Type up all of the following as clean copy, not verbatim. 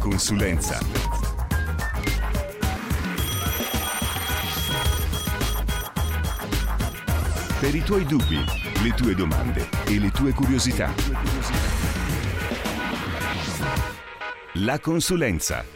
consulenza. Per i tuoi dubbi, le tue domande e le tue curiosità. La consulenza.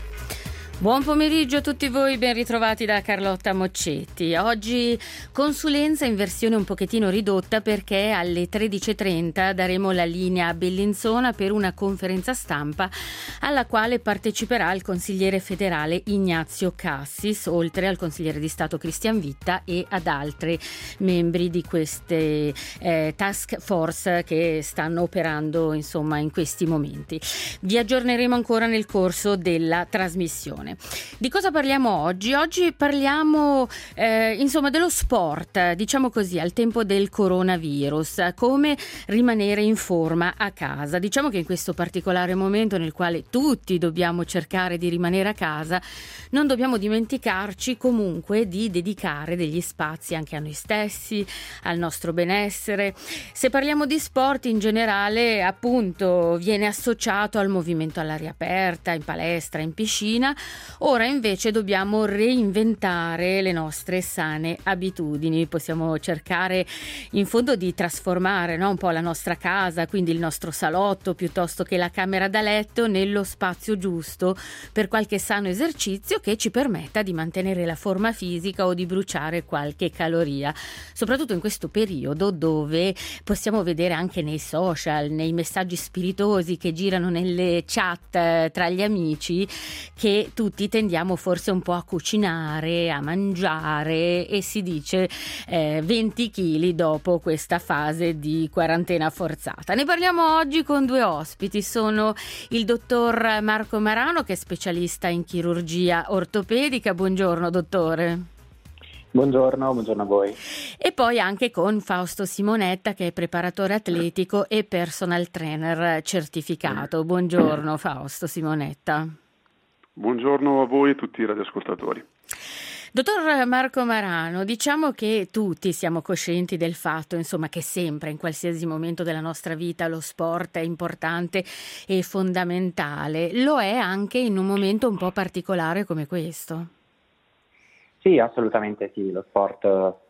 Buon pomeriggio a tutti voi, ben ritrovati da Carlotta Moccetti. Oggi consulenza in versione un pochettino ridotta perché alle 13.30 daremo la linea a Bellinzona per una conferenza stampa alla quale parteciperà il consigliere federale Ignazio Cassis, oltre al consigliere di Stato Cristian Vitta e ad altri membri di queste task force che stanno operando in questi momenti. Vi aggiorneremo ancora nel corso della trasmissione. Di cosa parliamo oggi? Oggi parliamo dello sport, diciamo così, al tempo del coronavirus, come rimanere in forma a casa. Diciamo che in questo particolare momento nel quale tutti dobbiamo cercare di rimanere a casa, non dobbiamo dimenticarci comunque di dedicare degli spazi anche a noi stessi, al nostro benessere. Se parliamo di sport in generale, appunto, viene associato al movimento all'aria aperta, in palestra, in piscina. Ora invece dobbiamo reinventare le nostre sane abitudini, possiamo cercare in fondo di trasformare un po' la nostra casa, quindi il nostro salotto piuttosto che la camera da letto, nello spazio giusto per qualche sano esercizio che ci permetta di mantenere la forma fisica o di bruciare qualche caloria, soprattutto in questo periodo dove possiamo vedere anche nei social, nei messaggi spiritosi che girano nelle chat tra gli amici, che tutti tendiamo forse un po' a cucinare, a mangiare e si dice 20 kg dopo questa fase di quarantena forzata. Ne parliamo oggi con due ospiti, sono il dottor Marco Marano che è specialista in chirurgia ortopedica. Buongiorno dottore. Buongiorno a voi. E poi anche con Fausto Simonetta che è preparatore atletico e personal trainer certificato. Buongiorno Fausto Simonetta. Buongiorno a voi e tutti i radioascoltatori. Dottor Marco Marano, diciamo che tutti siamo coscienti del fatto, che sempre, in qualsiasi momento della nostra vita, lo sport è importante e fondamentale. Lo è anche in un momento un po' particolare come questo. Sì, assolutamente sì, lo sport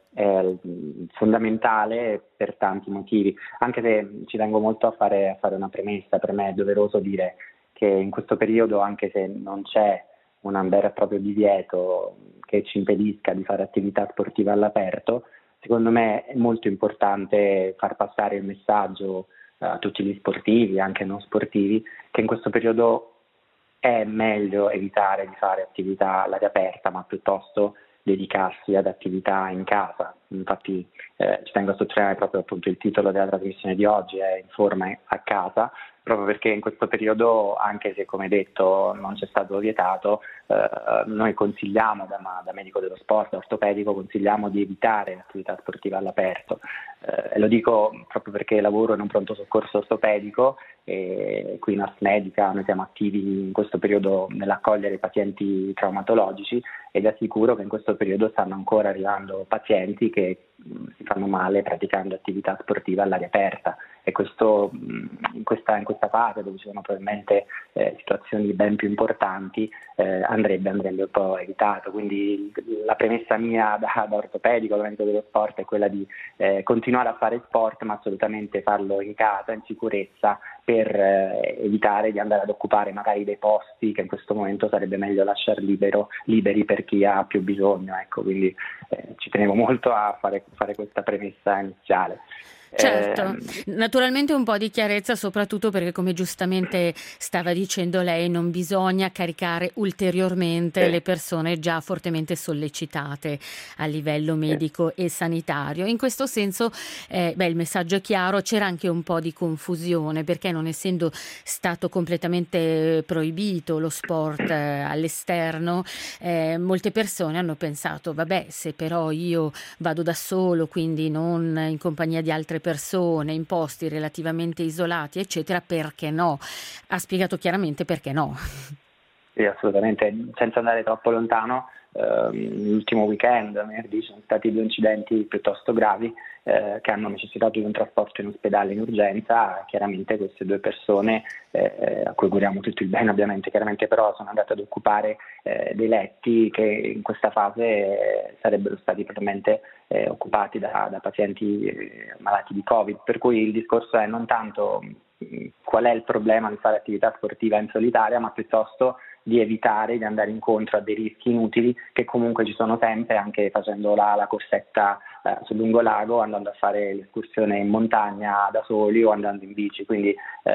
è fondamentale per tanti motivi, anche se ci tengo molto a fare una premessa. Per me è doveroso dire che in questo periodo, anche se non c'è un vero e proprio divieto che ci impedisca di fare attività sportiva all'aperto, secondo me è molto importante far passare il messaggio a tutti gli sportivi, anche non sportivi, che in questo periodo è meglio evitare di fare attività all'aria aperta, ma piuttosto dedicarsi ad attività in casa. Infatti ci tengo a sottolineare proprio appunto il titolo della trasmissione di oggi, è In forma a casa, proprio perché in questo periodo, anche se come detto non c'è stato vietato, noi consigliamo da medico dello sport, da ortopedico, consigliamo di evitare l'attività sportiva all'aperto. E lo dico proprio perché lavoro in un pronto soccorso ortopedico e qui in Ars Medica noi siamo attivi in questo periodo nell'accogliere i pazienti traumatologici ed assicuro che in questo periodo stanno ancora arrivando pazienti che si fanno male praticando attività sportiva all'aria aperta, e questo in questa fase dove ci sono probabilmente situazioni ben più importanti andrebbe un po' evitato. Quindi la premessa mia da ortopedico, da medico dello sport, è quella di continuare a fare sport, ma assolutamente farlo in casa, in sicurezza, per evitare di andare ad occupare magari dei posti che in questo momento sarebbe meglio lasciare liberi per chi ha più bisogno. Ecco, quindi ci tenevo molto a fare questa premessa iniziale. Certo, naturalmente un po' di chiarezza, soprattutto perché, come giustamente stava dicendo lei, non bisogna caricare ulteriormente le persone già fortemente sollecitate a livello medico e sanitario. In questo senso il messaggio è chiaro. C'era anche un po' di confusione perché, non essendo stato completamente proibito lo sport all'esterno, molte persone hanno pensato: vabbè, se però io vado da solo, quindi non in compagnia di altre persone, in posti relativamente isolati, eccetera, perché no? Ha spiegato chiaramente perché no. Sì, assolutamente, senza andare troppo lontano, l'ultimo weekend, venerdì, sono stati 2 incidenti piuttosto gravi che hanno necessitato di un trasporto in ospedale in urgenza. Chiaramente queste 2 persone, a cui auguriamo tutto il bene ovviamente, chiaramente però sono andate ad occupare dei letti che in questa fase sarebbero stati probabilmente occupati da pazienti malati di Covid, per cui il discorso è non tanto qual è il problema di fare attività sportiva in solitaria, ma piuttosto di evitare di andare incontro a dei rischi inutili che comunque ci sono sempre, anche facendo la corsetta sul lungolago, andando a fare l'escursione in montagna da soli o andando in bici. Quindi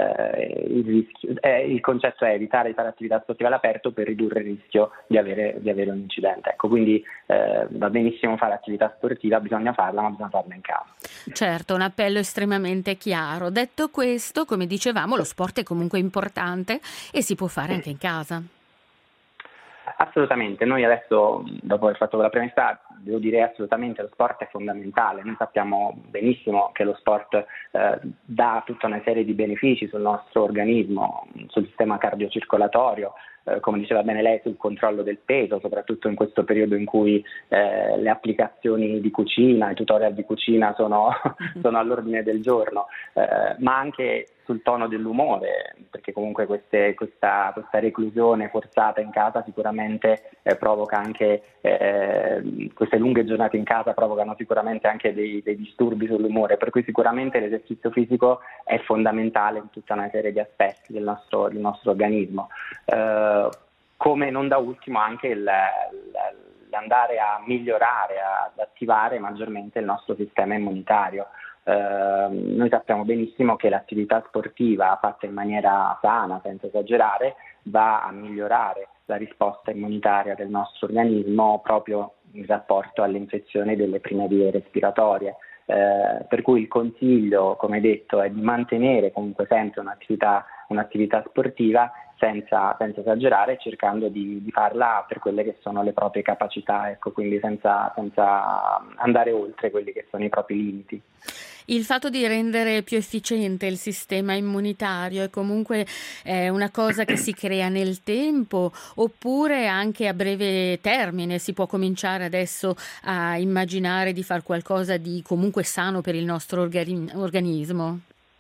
il concetto è evitare di fare attività sportiva all'aperto per ridurre il rischio di avere un incidente. Ecco, quindi va benissimo fare attività sportiva, bisogna farla, ma bisogna farla in casa. Certo, un appello estremamente chiaro. Detto questo, come dicevamo, lo sport è comunque importante e si può fare anche in casa. Assolutamente, noi adesso, dopo aver fatto quella premessa, devo dire assolutamente lo sport è fondamentale. Noi sappiamo benissimo che lo sport dà tutta una serie di benefici sul nostro organismo, sul sistema cardiocircolatorio, come diceva bene lei, sul controllo del peso, soprattutto in questo periodo in cui le applicazioni di cucina, i tutorial di cucina sono all'ordine del giorno, ma anche sul tono dell'umore, perché comunque questa reclusione forzata in casa sicuramente provoca anche, queste lunghe giornate in casa provocano sicuramente anche dei disturbi sull'umore, per cui sicuramente l'esercizio fisico è fondamentale in tutta una serie di aspetti del nostro organismo, come non da ultimo anche l'andare a migliorare, ad attivare maggiormente il nostro sistema immunitario. Noi sappiamo benissimo che l'attività sportiva fatta in maniera sana, senza esagerare, va a migliorare la risposta immunitaria del nostro organismo proprio in rapporto alle infezioni delle prime vie respiratorie. Per cui il consiglio, come detto, è di mantenere comunque sempre un'attività sportiva senza esagerare, cercando di farla per quelle che sono le proprie capacità, ecco, quindi senza andare oltre quelli che sono i propri limiti. Il fatto di rendere più efficiente il sistema immunitario è comunque una cosa che si crea nel tempo, oppure anche a breve termine si può cominciare adesso a immaginare di fare qualcosa di comunque sano per il nostro organismo?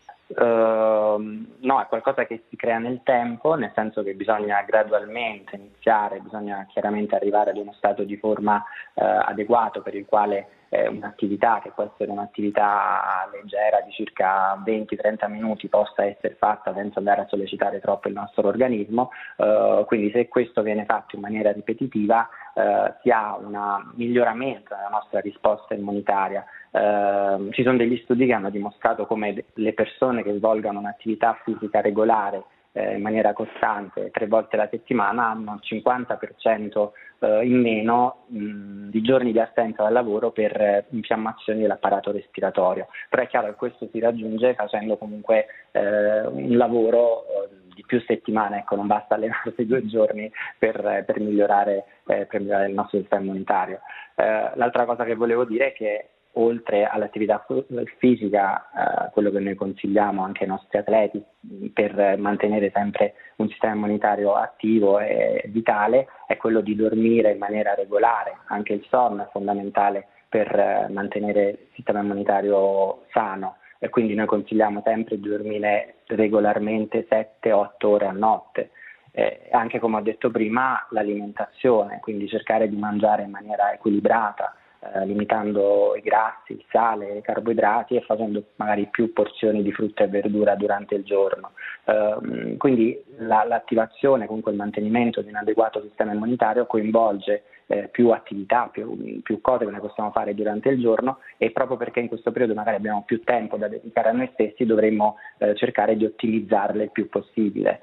No, è qualcosa che si crea nel tempo, nel senso che bisogna gradualmente iniziare, bisogna chiaramente arrivare ad uno stato di forma adeguato, per il quale un'attività che può essere un'attività leggera di circa 20-30 minuti possa essere fatta senza andare a sollecitare troppo il nostro organismo, quindi se questo viene fatto in maniera ripetitiva si ha un miglioramento nella nostra risposta immunitaria. Ci sono degli studi che hanno dimostrato come le persone che svolgano un'attività fisica regolare in maniera costante 3 volte alla settimana hanno il 50% in meno di giorni di assenza dal lavoro per infiammazioni dell'apparato respiratorio. Però è chiaro che questo si raggiunge facendo comunque un lavoro di più settimane, ecco, non basta allenarsi 2 giorni per migliorare il nostro sistema immunitario. L'altra cosa che volevo dire è che oltre all'attività fisica, quello che noi consigliamo anche ai nostri atleti per mantenere sempre un sistema immunitario attivo e vitale è quello di dormire in maniera regolare. Anche il sonno è fondamentale per mantenere il sistema immunitario sano, e quindi noi consigliamo sempre di dormire regolarmente 7-8 ore a notte. Anche, come ho detto prima, l'alimentazione, quindi cercare di mangiare in maniera equilibrata, limitando i grassi, il sale, i carboidrati e facendo magari più porzioni di frutta e verdura durante il giorno. Quindi l'attivazione, comunque il mantenimento di un adeguato sistema immunitario coinvolge più attività, più cose che noi possiamo fare durante il giorno, e proprio perché in questo periodo magari abbiamo più tempo da dedicare a noi stessi dovremmo cercare di ottimizzarle il più possibile.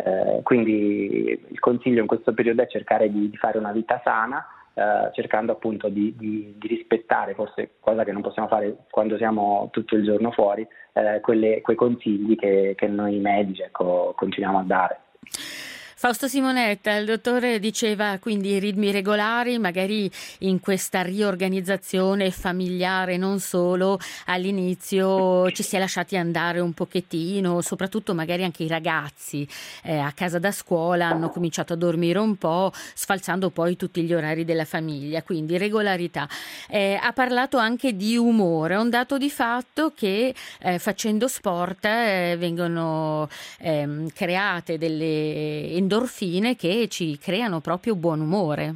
Quindi il consiglio in questo periodo è cercare di fare una vita sana, cercando appunto di rispettare, forse cosa che non possiamo fare quando siamo tutto il giorno fuori, quei consigli che noi medici, ecco, continuiamo a dare. Fausto Simonetta, il dottore diceva quindi ritmi regolari, magari in questa riorganizzazione familiare non solo, all'inizio ci si è lasciati andare un pochettino, soprattutto magari anche i ragazzi a casa da scuola hanno cominciato a dormire un po', sfalsando poi tutti gli orari della famiglia, quindi regolarità. Ha parlato anche di umore, è un dato di fatto che facendo sport vengono create delle endorfine che ci creano proprio buon umore.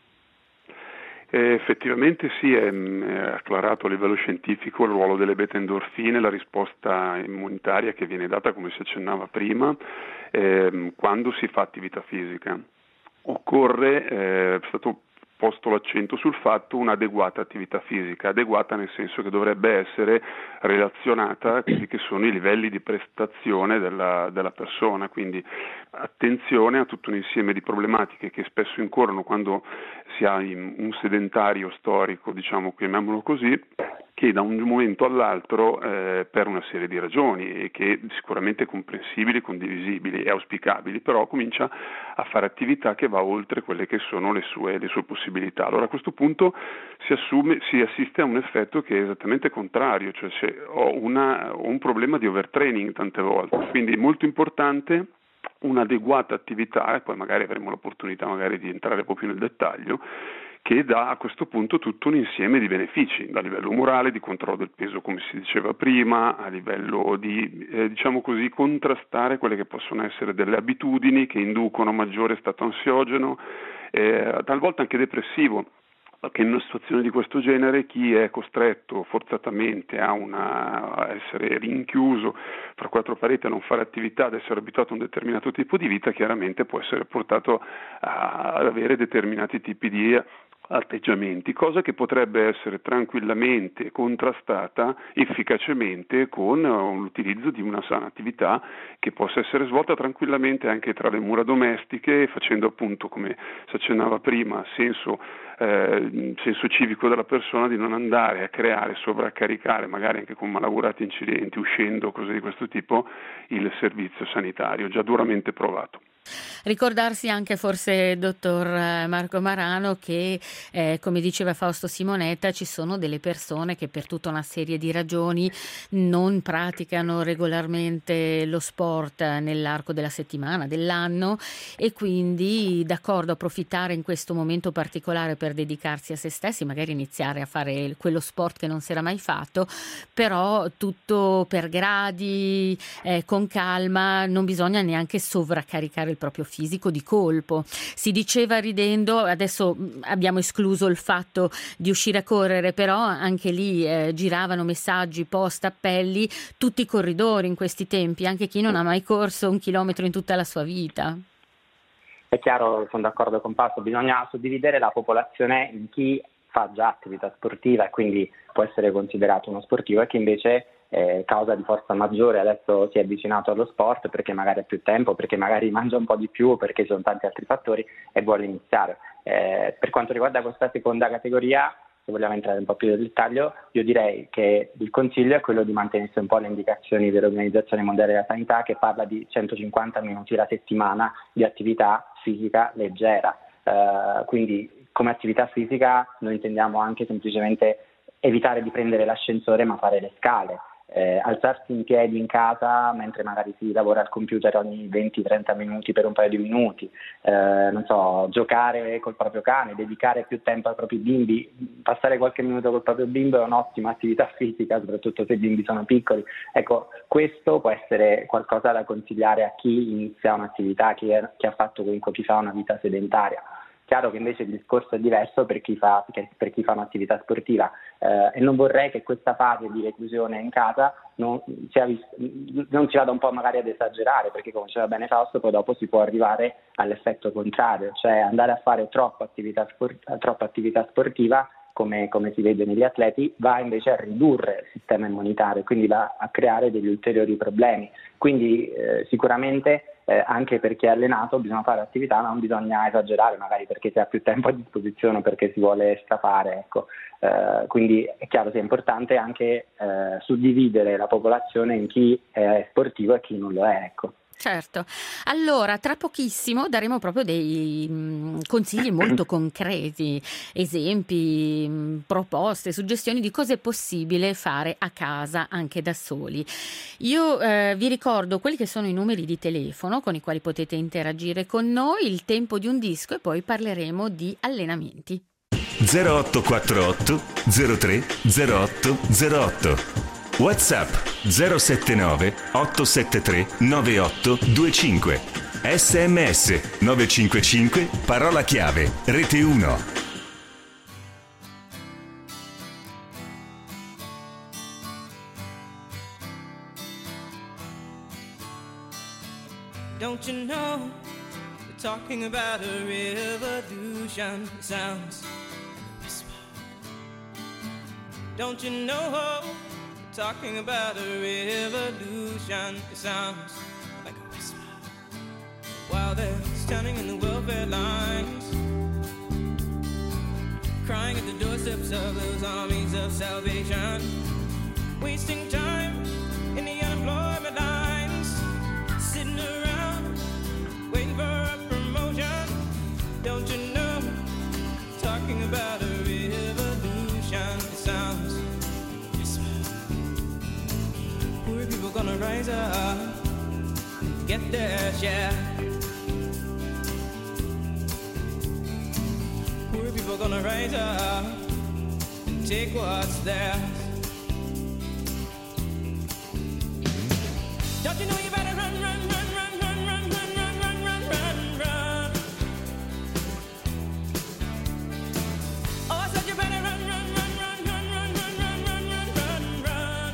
Effettivamente sì, è acclarato a livello scientifico il ruolo delle beta-endorfine, la risposta immunitaria che viene data, come si accennava prima, quando si fa attività fisica. Occorre, è stato posto l'accento sul fatto, un'adeguata attività fisica, adeguata nel senso che dovrebbe essere relazionata a quelli che sono i livelli di prestazione della persona, quindi attenzione a tutto un insieme di problematiche che spesso incorrono quando si ha un sedentario storico, diciamo, chiamiamolo così, che da un momento all'altro per una serie di ragioni e che sicuramente comprensibili, condivisibili e auspicabili, però comincia a fare attività che va oltre quelle che sono le sue possibilità. Allora a questo punto si assiste a un effetto che è esattamente contrario, cioè se ho un problema di overtraining tante volte, quindi è molto importante un'adeguata attività, e poi magari avremo l'opportunità magari di entrare un po' più nel dettaglio, che dà a questo punto tutto un insieme di benefici, da livello umorale, di controllo del peso come si diceva prima, a livello di, diciamo così, contrastare quelle che possono essere delle abitudini che inducono maggiore stato ansiogeno, talvolta anche depressivo, che in una situazione di questo genere chi è costretto forzatamente a essere rinchiuso fra quattro pareti, a non fare attività, ad essere abituato a un determinato tipo di vita, chiaramente può essere portato ad avere determinati tipi di atteggiamenti, cosa che potrebbe essere tranquillamente contrastata efficacemente con l'utilizzo di una sana attività che possa essere svolta tranquillamente anche tra le mura domestiche, facendo appunto, come si accennava prima, senso civico della persona di non andare a creare, sovraccaricare, magari anche con malaugurati incidenti, uscendo, cose di questo tipo, il servizio sanitario, già duramente provato. Ricordarsi anche forse, dottor Marco Marano, che come diceva Fausto Simonetta, ci sono delle persone che per tutta una serie di ragioni non praticano regolarmente lo sport nell'arco della settimana, dell'anno, e quindi d'accordo approfittare in questo momento particolare per dedicarsi a se stessi, magari iniziare a fare quello sport che non si era mai fatto, però tutto per gradi, con calma, non bisogna neanche sovraccaricare il proprio fisico di colpo. Si diceva ridendo, adesso abbiamo escluso il fatto di uscire a correre, però anche lì giravano messaggi, post, appelli, tutti i corridori in questi tempi, anche chi non ha mai corso 1 chilometro in tutta la sua vita. È chiaro, sono d'accordo con Fausto, bisogna suddividere la popolazione in chi fa già attività sportiva e quindi può essere considerato uno sportivo, e chi invece causa di forza maggiore adesso si è avvicinato allo sport perché magari ha più tempo, perché magari mangia un po' di più, perché ci sono tanti altri fattori e vuole iniziare. Per quanto riguarda questa seconda categoria, se vogliamo entrare un po' più nel dettaglio, io direi che il consiglio è quello di mantenersi un po' le indicazioni dell'Organizzazione Mondiale della Sanità, che parla di 150 minuti alla settimana di attività fisica leggera. Quindi come attività fisica noi intendiamo anche semplicemente evitare di prendere l'ascensore ma fare le scale. Alzarsi in piedi in casa mentre magari si lavora al computer ogni 20-30 minuti per un paio di minuti, giocare col proprio cane, dedicare più tempo ai propri bimbi, passare qualche minuto col proprio bimbo è un'ottima attività fisica, soprattutto se i bimbi sono piccoli. Ecco, questo può essere qualcosa da consigliare a chi inizia un'attività, chi ha fatto comunque, chi fa una vita sedentaria. Chiaro che invece il discorso è diverso per chi fa un'attività sportiva, e non vorrei che questa fase di reclusione in casa non si vada un po' magari ad esagerare, perché come diceva bene Fausto, poi dopo si può arrivare all'effetto contrario, cioè andare a fare troppa attività sportiva, come si vede negli atleti, va invece a ridurre il sistema immunitario, quindi va a creare degli ulteriori problemi. Quindi sicuramente anche per chi è allenato bisogna fare attività, ma non bisogna esagerare, magari perché si ha più tempo a disposizione o perché si vuole strafare, ecco. Quindi è chiaro che è importante anche suddividere la popolazione in chi è sportivo e chi non lo è, ecco. Certo. Allora, tra pochissimo daremo proprio dei consigli molto concreti, esempi, proposte, suggestioni di cosa è possibile fare a casa anche da soli. Io vi ricordo quelli che sono i numeri di telefono con i quali potete interagire con noi, il tempo di un disco e poi parleremo di allenamenti. 0848 03 08 08 WhatsApp 079 873 9825 SMS 955 parola chiave Rete 1. Don't you know we're talking about a revolution? It sounds like a whisper. Don't you know talking about a revolution, it sounds like a whisper. While they're standing in the welfare lines, crying at the doorsteps of those armies of salvation, wasting time in the unemployment lines, sitting around waiting for a promotion. Don't you know, talking about a revolution, it sounds. Poor people gonna rise up, get their share. Poor people gonna rise up and take what's theirs. Don't you know you better run, run, run, run, run, run, run, run, run, run, run, run. Oh, I said you better run, run, run, run, run, run, run, run, run, run, run, run.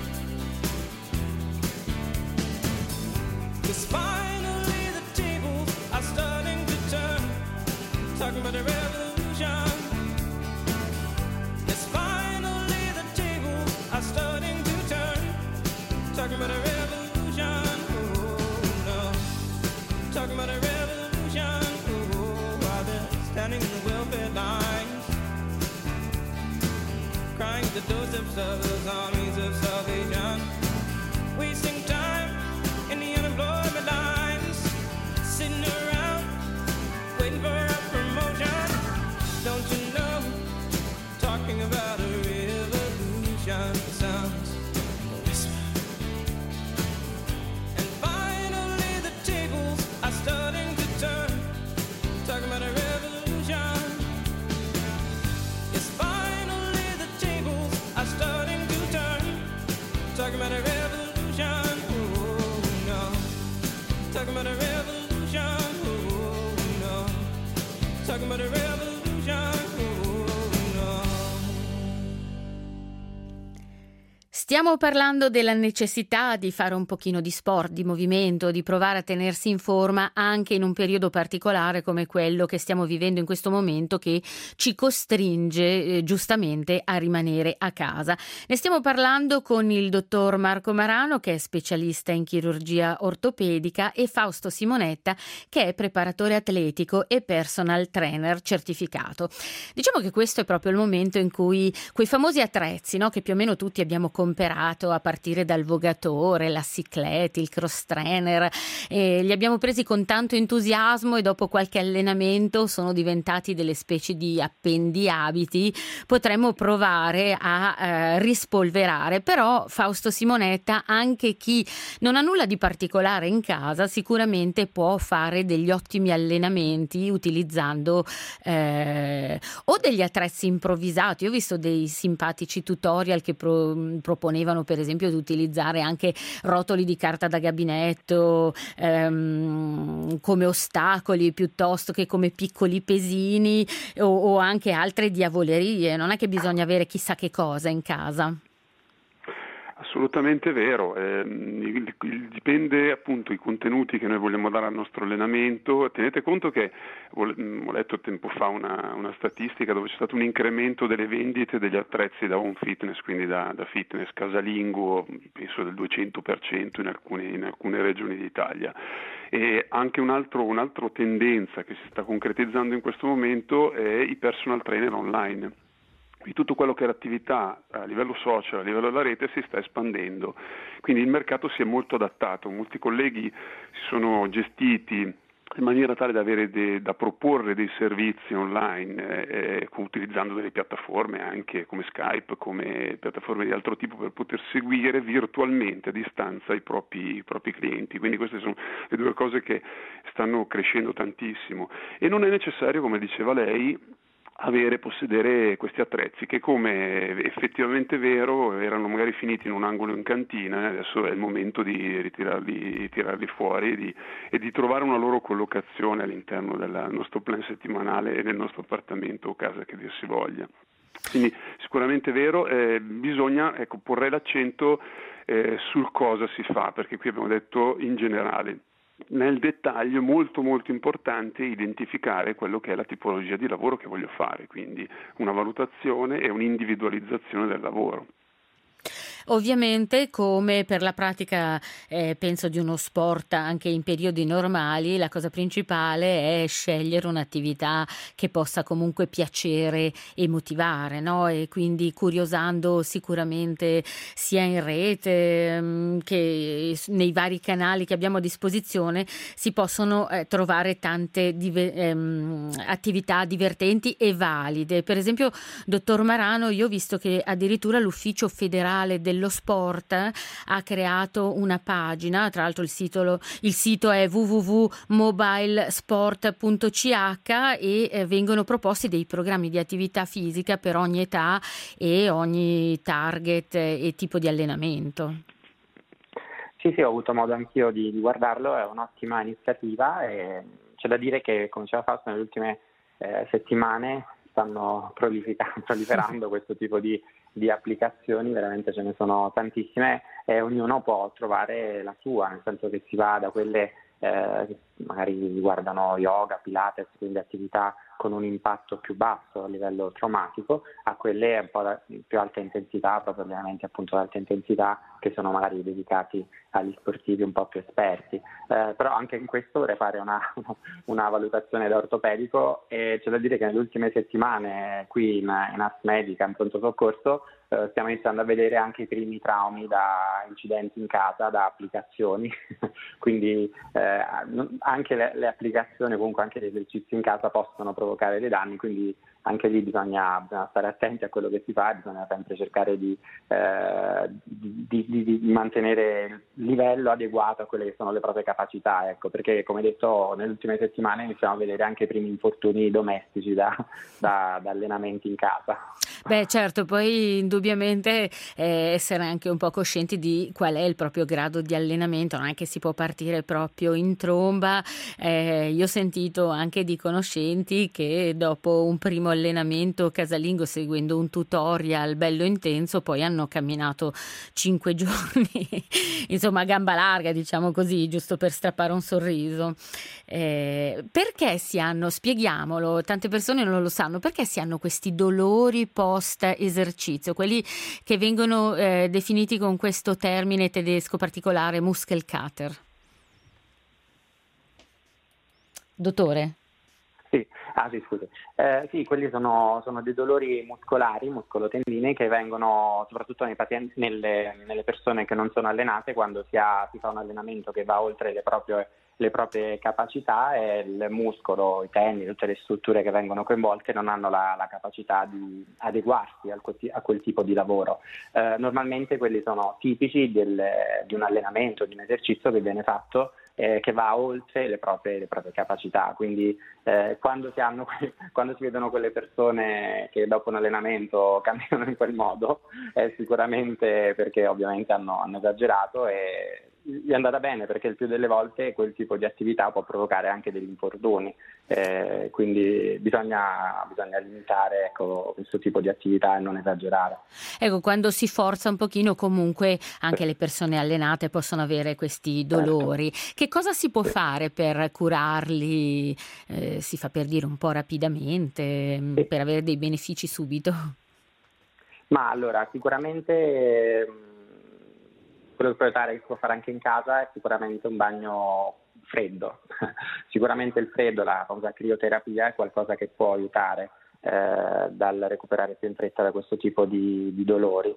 'Cause finally the tables are starting to turn, talking about a revolution. 'Cause finally the tables are starting to turn, talking about a revolution. Oh no, talking about a revolution. Oh, while they're standing in the welfare lines, crying at the doorsteps of those armies of salvation, wasting time in the unemployment lines, sitting around waiting for a promotion. Don't you know, talking about a revolution sounds like a whisper. And finally the tables are starting to turn, talking about a revolution. Yes, finally the tables are starting to turn, talking about a revolution. Oh no, talking about a revolution. Oh no, talking about a revolution. Stiamo parlando della necessità di fare un pochino di sport, di movimento, di provare a tenersi in forma anche in un periodo particolare come quello che stiamo vivendo in questo momento, che ci costringe giustamente a rimanere a casa. Ne stiamo parlando con il dottor Marco Marano, che è specialista in chirurgia ortopedica, e Fausto Simonetta, che è preparatore atletico e personal trainer certificato. Diciamo che questo è proprio il momento in cui quei famosi attrezzi, no, che più o meno tutti abbiamo comperato, a partire dal vogatore, la cyclette, il cross trainer, li abbiamo presi con tanto entusiasmo e dopo qualche allenamento sono diventati delle specie di appendiabiti. Potremmo provare a rispolverare, però Fausto Simonetta, anche chi non ha nulla di particolare in casa sicuramente può fare degli ottimi allenamenti utilizzando o degli attrezzi improvvisati. Io ho visto dei simpatici tutorial che proponevano per esempio di utilizzare anche rotoli di carta da gabinetto come ostacoli piuttosto che come piccoli pesini o anche altre diavolerie. Non è che bisogna avere chissà che cosa in casa. Assolutamente vero, dipende appunto i contenuti che noi vogliamo dare al nostro allenamento. Tenete conto che ho letto tempo fa una statistica dove c'è stato un incremento delle vendite degli attrezzi da home fitness, quindi da fitness casalingo, penso del 200% in alcune regioni d'Italia. E anche un'altra tendenza che si sta concretizzando in questo momento è i personal trainer online. di tutto quello che è l'attività a livello social, a livello della rete si sta espandendo, quindi il mercato si è molto adattato, molti colleghi si sono gestiti in maniera tale da avere da proporre dei servizi online utilizzando delle piattaforme anche come Skype, come piattaforme di altro tipo per poter seguire virtualmente a distanza i propri clienti, quindi queste sono le due cose che stanno crescendo tantissimo e non è necessario, come diceva lei, possedere questi attrezzi che, come effettivamente vero, erano magari finiti in un angolo in cantina, adesso è il momento di tirarli fuori e di trovare una loro collocazione all'interno del nostro plan settimanale e del nostro appartamento o casa che dir si voglia. Quindi sicuramente vero, bisogna porre l'accento sul cosa si fa, perché qui abbiamo detto in generale. Nel dettaglio molto molto importante identificare quello che è la tipologia di lavoro che voglio fare, quindi una valutazione e un'individualizzazione del lavoro. Ovviamente, come per la pratica penso di uno sport anche in periodi normali, la cosa principale è scegliere un'attività che possa comunque piacere e motivare, no? E quindi curiosando sicuramente sia in rete che nei vari canali che abbiamo a disposizione si possono trovare tante attività divertenti e valide. Per esempio, dottor Marano, io ho visto che addirittura l'Ufficio Federale dello Sport ha creato una pagina, tra l'altro il sito è www.mobilesport.ch e vengono proposti dei programmi di attività fisica per ogni età e ogni target e tipo di allenamento. Sì, ho avuto modo anch'io di guardarlo, è un'ottima iniziativa e c'è da dire che, come diceva Fausto, nelle ultime settimane stanno proliferando questo tipo di applicazioni, veramente ce ne sono tantissime e ognuno può trovare la sua, nel senso che si va da quelle che magari riguardano yoga, pilates, quindi attività con un impatto più basso a livello traumatico, a quelle un po' più alta intensità, proprio ovviamente appunto alta intensità, che sono magari dedicati agli sportivi un po' più esperti. Però anche in questo vorrei fare una valutazione da ortopedico e c'è da dire che nelle ultime settimane qui in Ars Medica, in pronto soccorso, stiamo iniziando a vedere anche i primi traumi da incidenti in casa, da applicazioni, quindi anche le applicazioni, comunque anche gli esercizi in casa possono provocare dei danni, quindi anche lì bisogna stare attenti a quello che si fa, bisogna sempre cercare di mantenere il livello adeguato a quelle che sono le proprie capacità, ecco, perché come detto nelle ultime settimane iniziamo a vedere anche i primi infortuni domestici da allenamenti in casa. Beh, certo, poi indubbiamente essere anche un po' coscienti di qual è il proprio grado di allenamento, non è che si può partire proprio in tromba. Io ho sentito anche di conoscenti che dopo un primo allenamento casalingo, seguendo un tutorial bello intenso, poi hanno camminato 5 giorni, insomma a gamba larga, diciamo così, giusto per strappare un sorriso. Perché spieghiamolo, tante persone non lo sanno, perché si hanno questi dolori post esercizio, quelli che vengono definiti con questo termine tedesco particolare, Muskelkater? Dottore? Sì, scusi. Sì, quelli sono dei dolori muscolari, muscolotendinei, che vengono soprattutto nei pazienti, nelle persone che non sono allenate, quando si fa un allenamento che va oltre le proprie capacità e il muscolo, i tendini, tutte le strutture che vengono coinvolte non hanno la capacità di adeguarsi a quel tipo di lavoro. Normalmente quelli sono tipici di un allenamento, di un esercizio che viene fatto che va oltre le proprie capacità, quindi quando si vedono quelle persone che dopo un allenamento camminano in quel modo è sicuramente perché ovviamente hanno esagerato e gli è andata bene, perché il più delle volte quel tipo di attività può provocare anche degli infortuni, quindi bisogna limitare questo tipo di attività e non esagerare. Ecco, quando si forza un pochino comunque anche le persone allenate possono avere questi dolori. Certo. Che cosa si può fare per curarli? Si fa per dire un po' rapidamente, per avere dei benefici subito? Ma allora, sicuramente quello che si può fare anche in casa è sicuramente un bagno freddo. Sicuramente il freddo, la famosa crioterapia, è qualcosa che può aiutare. dal recuperare più in fretta da questo tipo di dolori.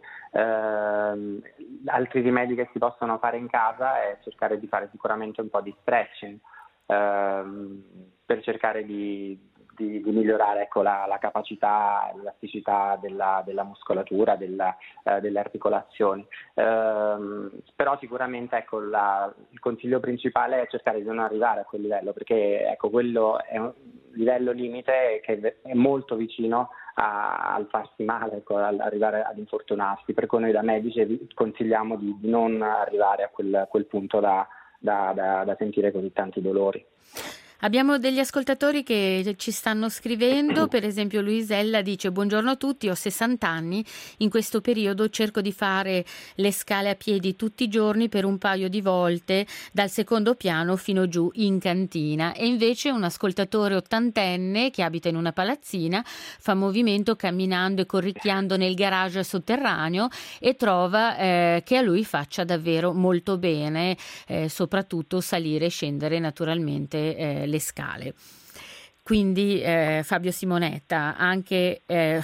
Altri rimedi che si possono fare in casa è cercare di fare sicuramente un po' di stretching per cercare di migliorare, ecco, la capacità, l'elasticità della muscolatura, delle articolazioni. Però sicuramente, ecco, il consiglio principale è cercare di non arrivare a quel livello, perché, ecco, quello è un livello limite che è molto vicino al farsi male, ecco, arrivare ad infortunarsi. Per cui noi da medici consigliamo di non arrivare a quel punto da sentire così tanti dolori. Abbiamo degli ascoltatori che ci stanno scrivendo, per esempio Luisella dice: buongiorno a tutti, ho 60 anni, in questo periodo cerco di fare le scale a piedi tutti i giorni per un paio di volte dal secondo piano fino giù in cantina, e invece un ascoltatore ottantenne che abita in una palazzina fa movimento camminando e corricchiando nel garage sotterraneo e trova che a lui faccia davvero molto bene, soprattutto salire e scendere naturalmente le scale. Quindi Fausto Simonetta, anche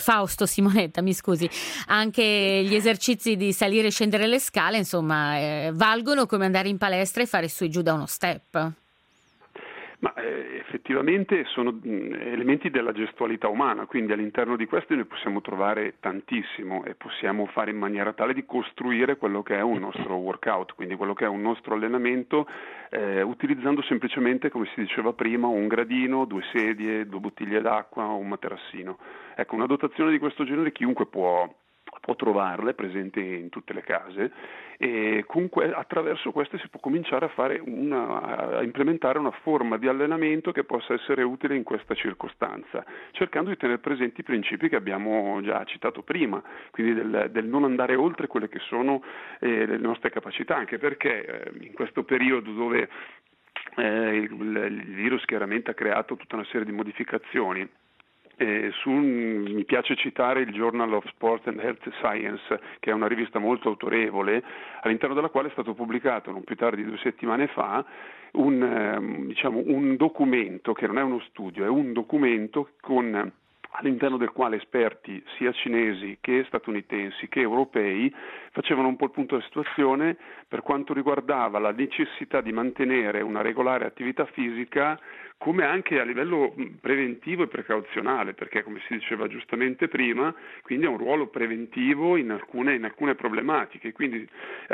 gli esercizi di salire e scendere le scale, insomma, valgono come andare in palestra e fare su e giù da uno step. Ma effettivamente sono elementi della gestualità umana, quindi all'interno di questi noi possiamo trovare tantissimo e possiamo fare in maniera tale di costruire quello che è un nostro workout, quindi quello che è un nostro allenamento, utilizzando semplicemente, come si diceva prima, un gradino, 2 sedie, 2 bottiglie d'acqua o un materassino. Ecco, una dotazione di questo genere chiunque può trovarle, è presente in tutte le case, e comunque attraverso queste si può cominciare a implementare una forma di allenamento che possa essere utile in questa circostanza, cercando di tenere presenti i principi che abbiamo già citato prima, quindi del non andare oltre quelle che sono le nostre capacità, anche perché in questo periodo dove il virus chiaramente ha creato tutta una serie di modificazioni. Mi piace citare il Journal of Sport and Health Science, che è una rivista molto autorevole, all'interno della quale è stato pubblicato non più tardi di 2 settimane fa un documento che non è uno studio, è un documento all'interno del quale esperti sia cinesi che statunitensi che europei facevano un po' il punto della situazione per quanto riguardava la necessità di mantenere una regolare attività fisica, come anche a livello preventivo e precauzionale, perché, come si diceva giustamente prima, quindi ha un ruolo preventivo in alcune problematiche, quindi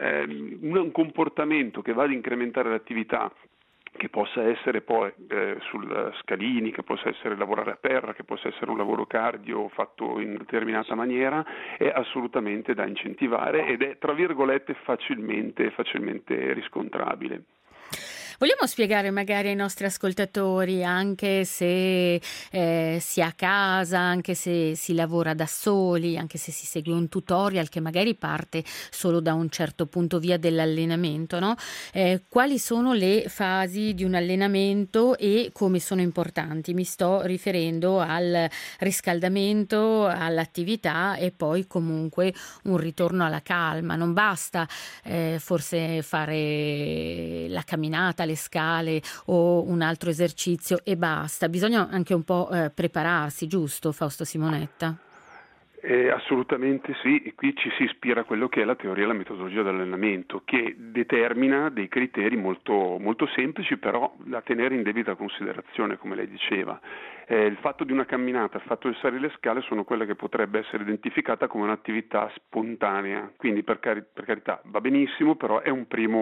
un comportamento che va ad incrementare l'attività, che possa essere poi sul scalini, che possa essere lavorare a terra, che possa essere un lavoro cardio fatto in determinata maniera, è assolutamente da incentivare ed è, tra virgolette, facilmente riscontrabile. Vogliamo spiegare magari ai nostri ascoltatori, anche se si è a casa, anche se si lavora da soli, anche se si segue un tutorial che magari parte solo da un certo punto via dell'allenamento, no? Quali sono le fasi di un allenamento e come sono importanti? Mi sto riferendo al riscaldamento, all'attività e poi comunque un ritorno alla calma. Non basta forse fare la camminata, le scale o un altro esercizio e basta, bisogna anche un po' prepararsi, giusto Fausto Simonetta? Assolutamente sì, e qui ci si ispira a quello che è la teoria e la metodologia dell'allenamento, che determina dei criteri molto, molto semplici, però da tenere in debita considerazione, come lei diceva. Il fatto di una camminata, il fatto di salire le scale sono quelle che potrebbe essere identificata come un'attività spontanea, quindi per carità va benissimo, però è un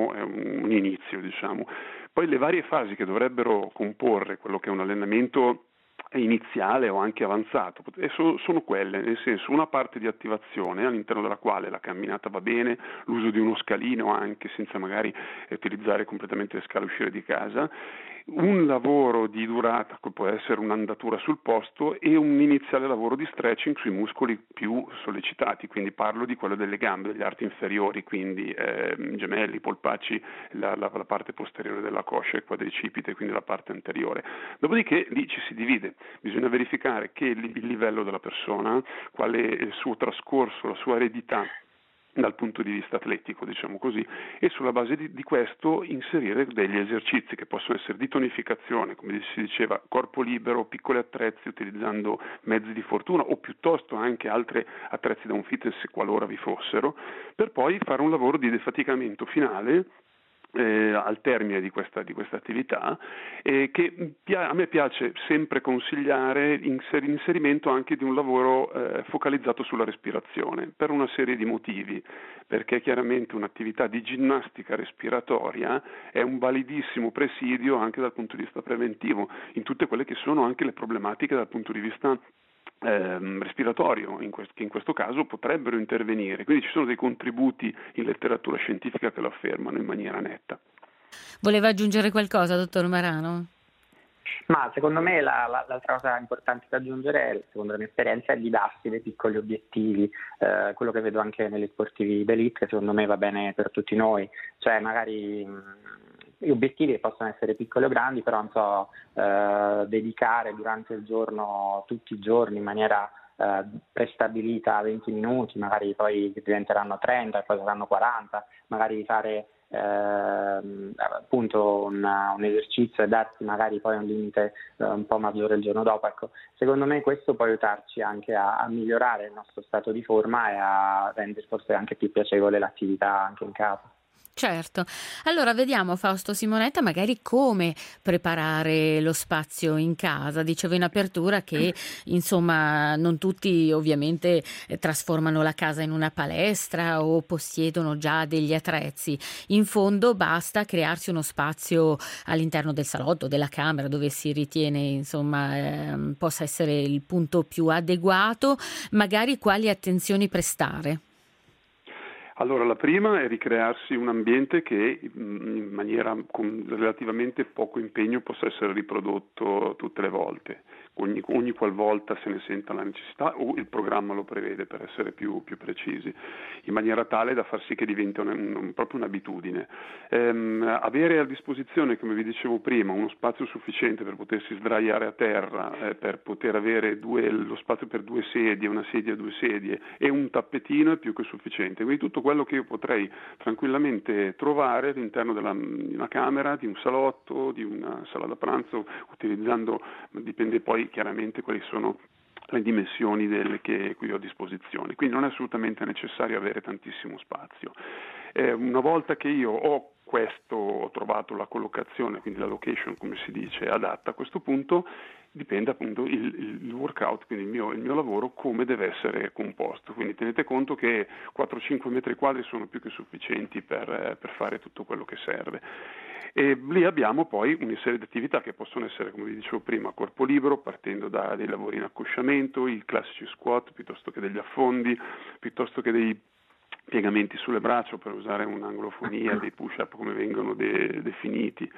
inizio, diciamo. Poi le varie fasi che dovrebbero comporre quello che è un allenamento iniziale o anche avanzato sono quelle, nel senso, una parte di attivazione all'interno della quale la camminata va bene, l'uso di uno scalino anche senza magari utilizzare completamente le scale, uscire di casa, un lavoro di durata che può essere un'andatura sul posto e un iniziale lavoro di stretching sui muscoli più sollecitati, quindi parlo di quello delle gambe, degli arti inferiori, quindi gemelli, polpacci, la parte posteriore della coscia e quadricipite, quindi la parte anteriore. Dopodiché lì ci si divide, bisogna verificare che il livello della persona, qual è il suo trascorso, la sua eredità, dal punto di vista atletico, diciamo così, e sulla base di questo inserire degli esercizi che possono essere di tonificazione, come si diceva, corpo libero, piccoli attrezzi utilizzando mezzi di fortuna o piuttosto anche altri attrezzi da un fitness qualora vi fossero, per poi fare un lavoro di defaticamento finale al termine di questa attività, che a me piace sempre consigliare l'inserimento anche di un lavoro focalizzato sulla respirazione per una serie di motivi, perché chiaramente un'attività di ginnastica respiratoria è un validissimo presidio anche dal punto di vista preventivo in tutte quelle che sono anche le problematiche dal punto di vista respiratorio, che in questo caso potrebbero intervenire. Quindi ci sono dei contributi in letteratura scientifica che lo affermano in maniera netta. Voleva aggiungere qualcosa, dottor Marano? Ma secondo me l'altra cosa importante da aggiungere, secondo la mia esperienza, è di darsi dei piccoli obiettivi, quello che vedo anche negli sportivi d'élite, che secondo me va bene per tutti noi, cioè magari gli obiettivi possono essere piccoli o grandi, però non so, dedicare durante il giorno, tutti i giorni in maniera prestabilita 20 minuti, magari poi diventeranno 30 e poi saranno 40, magari fare appunto un esercizio e darsi magari poi un limite un po' maggiore il giorno dopo. Ecco, secondo me questo può aiutarci anche a migliorare il nostro stato di forma e a rendere forse anche più piacevole l'attività anche in casa. Certo. Allora vediamo, Fausto Simonetta, magari come preparare lo spazio in casa. Dicevo in apertura che insomma non tutti ovviamente trasformano la casa in una palestra o possiedono già degli attrezzi. In fondo basta crearsi uno spazio all'interno del salotto, della camera, dove si ritiene insomma possa essere il punto più adeguato. Magari quali attenzioni prestare? Allora, la prima è ricrearsi un ambiente che in maniera con relativamente poco impegno possa essere riprodotto tutte le volte, ogni qualvolta se ne senta la necessità o il programma lo prevede, per essere più precisi, in maniera tale da far sì che diventi proprio un'abitudine. Avere a disposizione, come vi dicevo prima, uno spazio sufficiente per potersi sdraiare a terra, per poter avere lo spazio per 2 sedie, una sedia e 2 sedie e un tappetino è più che sufficiente. Quindi tutto quello che io potrei tranquillamente trovare all'interno di una camera, di un salotto, di una sala da pranzo, utilizzando, dipende poi chiaramente quali sono le dimensioni che qui ho a disposizione. Quindi non è assolutamente necessario avere tantissimo spazio. Una volta che io ho trovato la collocazione, quindi la location come si dice, adatta, a questo punto dipende appunto il workout, quindi il mio lavoro, come deve essere composto. Quindi tenete conto che 4-5 metri quadri sono più che sufficienti per fare tutto quello che serve. E lì abbiamo poi una serie di attività che possono essere, come vi dicevo prima, a corpo libero, partendo da dei lavori in accosciamento, i classici squat, piuttosto che degli affondi, piuttosto che dei piegamenti sulle braccia, per usare un'anglofonia, dei push-up come vengono definiti.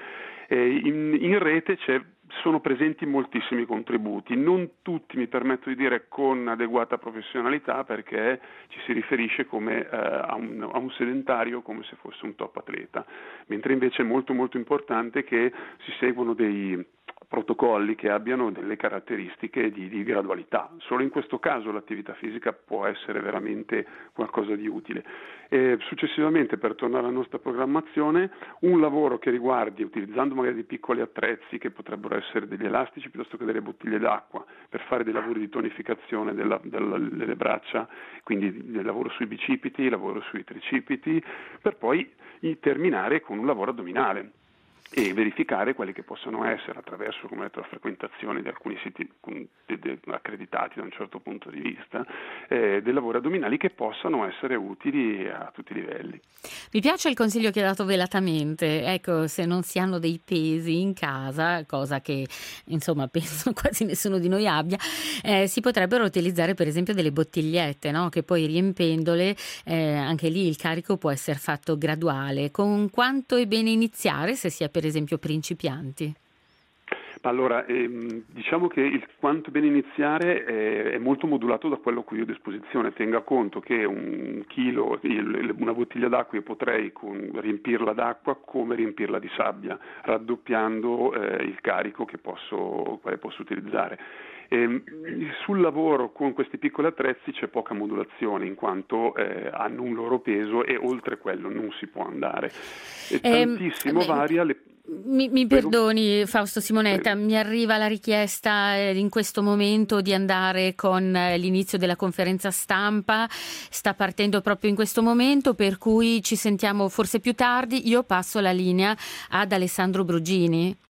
In rete sono presenti moltissimi contributi, non tutti, mi permetto di dire, con adeguata professionalità, perché ci si riferisce come a un sedentario, come se fosse un top atleta, mentre invece è molto molto importante che si seguano dei protocolli che abbiano delle caratteristiche di gradualità. Solo in questo caso l'attività fisica può essere veramente qualcosa di utile. Successivamente, per tornare alla nostra programmazione, un lavoro che riguardi, utilizzando magari dei piccoli attrezzi che potrebbero essere degli elastici piuttosto che delle bottiglie d'acqua, per fare dei lavori di tonificazione delle braccia, quindi del lavoro sui bicipiti, lavoro sui tricipiti, per poi terminare con un lavoro addominale e verificare quelli che possono essere, attraverso, come ho detto, la frequentazione di alcuni siti accreditati da un certo punto di vista, dei lavori addominali che possano essere utili a tutti i livelli. Mi piace il consiglio che ha dato velatamente, ecco, se non si hanno dei pesi in casa, cosa che insomma penso quasi nessuno di noi abbia, si potrebbero utilizzare per esempio delle bottigliette, no? Che poi riempendole, anche lì il carico può essere fatto graduale. Con quanto è bene iniziare se si è per esempio principianti? Allora, diciamo che il quanto bene iniziare è molto modulato da quello che io ho a disposizione. Tenga conto che un chilo, una bottiglia d'acqua, io potrei riempirla d'acqua come riempirla di sabbia, raddoppiando il carico quale posso utilizzare. Sul lavoro con questi piccoli attrezzi c'è poca modulazione, in quanto hanno un loro peso e oltre quello non si può andare. Tantissimo varia le... Mi perdoni Fausto Simonetta, mi arriva la richiesta in questo momento di andare con l'inizio della conferenza stampa, sta partendo proprio in questo momento, per cui ci sentiamo forse più tardi. Io passo la linea ad Alessandro Brugini.